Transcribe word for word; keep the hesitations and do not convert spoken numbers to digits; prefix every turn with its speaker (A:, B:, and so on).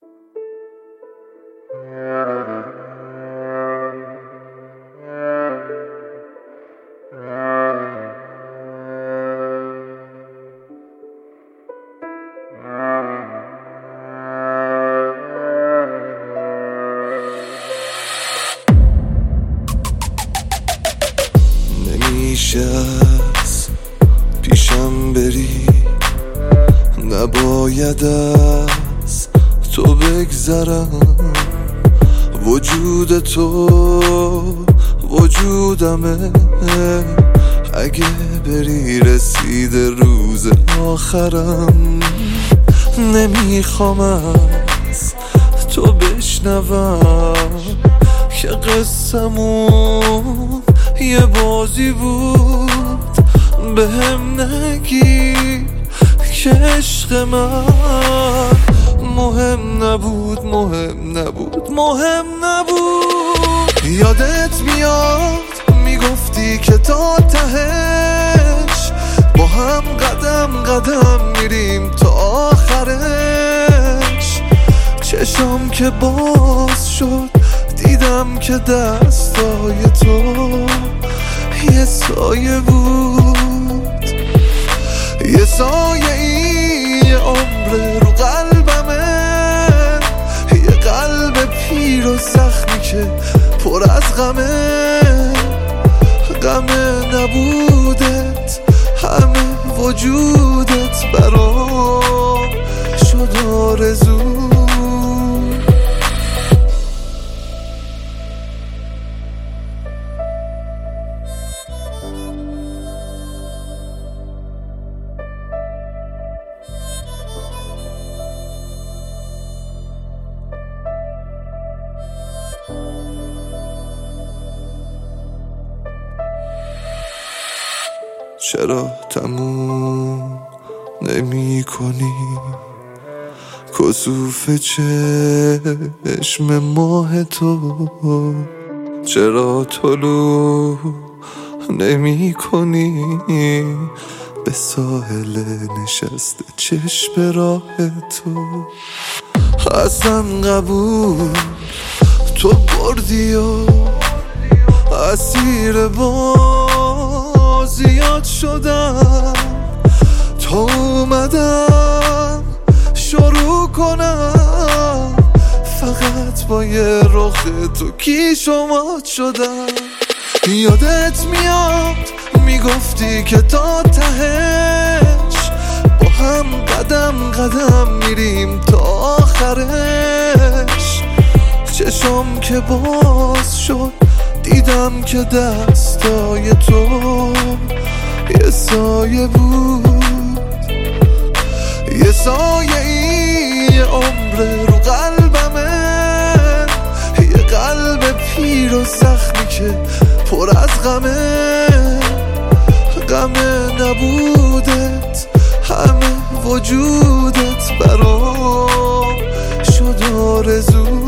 A: نمیشه از پیشم بری، نباید از تو بگذرم. وجود تو وجودمه، اگه بری رسیده روز آخرم. نمیخوام از تو بشنوم که قصه‌مون یه بازی بود. به هم نگی که عشق من مهم نبود، مهم نبود، مهم نبود. یادت میاد میگفتی که تا تهش با هم قدم قدم میریم تا آخرش. چشم که باز شد دیدم که دستای تو یه سایه بود، یه سایه ای عمر رو قلبمه، یه قلب پیر و زخمی که پر از غمه. غمه نبودت، همه وجودت برام شد آرزو. چرا تموم نمی کنی کسوف چشم ماه تو؟ چرا طلوع نمی کنی به ساحل نشسته چشم راه تو؟ اصلا قبول تو بردی و اسیر بازیات شدم. تا اومدم شروع کنم فقط با یه رخ تو کیش و مات شدم. یادت میاد میگفتی که تا تهش با هم قدم قدم میریم تا آخرش. چشم که باز شد دیدم که دستای تو یه سایه بود، یه سایه ای عمر رو قلبمه، یه قلب پیر و زخمی که پر از غمه. غمه نبودت، همه وجودت برام شد آرزو.